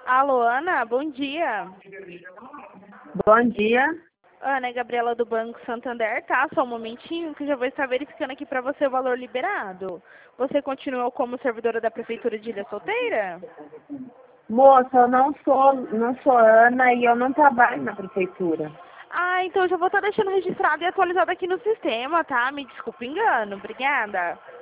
Alô, Ana, bom dia. Bom dia. Ana, é Gabriela do Banco Santander, tá? Só um momentinho que eu já vou estar verificando aqui para você o valor liberado. Você continua como servidora da Prefeitura de Ilha Solteira? Moça, eu não sou Ana e eu não trabalho na prefeitura. Ah, então eu já vou estar deixando registrado e atualizado aqui no sistema, tá? Me desculpe o engano. Obrigada.